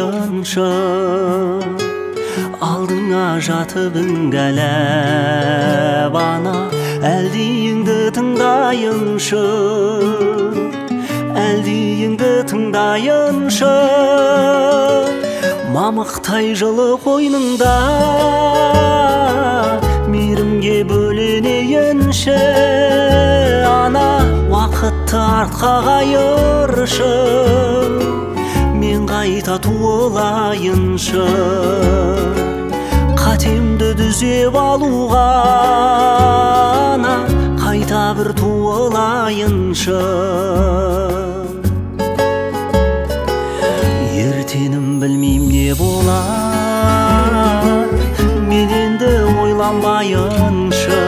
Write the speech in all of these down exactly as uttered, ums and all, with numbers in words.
туылайыншы, алдыңа жатып үңгәләп ана, әлдиіңді тыңдайыншы, әлдиіңді тыңдайыншы. Мамықтай жылы қойныңда мейірімге бөленейінші, ана, уақытты артқа қайыршы, мен қайта туылайыншы, қатемді дүзеп алуға, ана, қайта бір туылайыншы. Ертенім білмейм не болар, мен енді ойланбайыншы,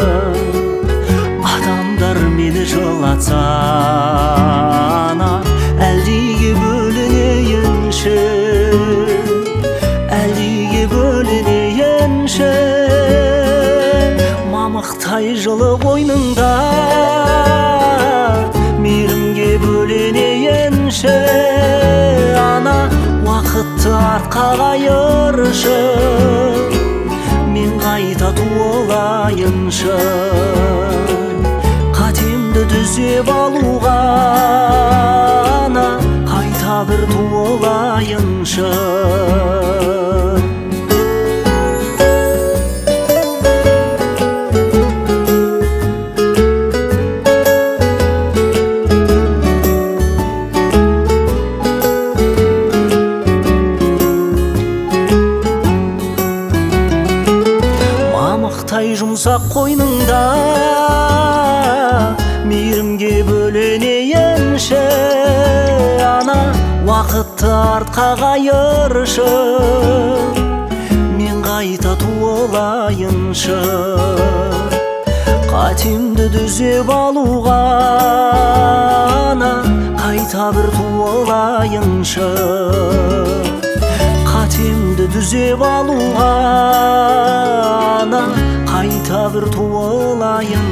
адамдар мені жылатса, ана, әлдиге бөлінейінші, әлдиге бөлінейінші. Мамықтай жылы қойныңда мейірімге бөленейінші, ана, уақытты артқа қайыршы, мен қайта туылайыншы, қатемді дүзеп алуға, ана, қайта бір туылайыншы. Мамықтай жұмсақ қойныңда мейірімге бөленейінші, ана, уақытты артқа қайыршы, мен қайта туылайыншы, қатемді дүзеп алуға, ана, қайта бір туылайыншы, қатемді дүзеп алуға, ана, қайта бір туылайыншы.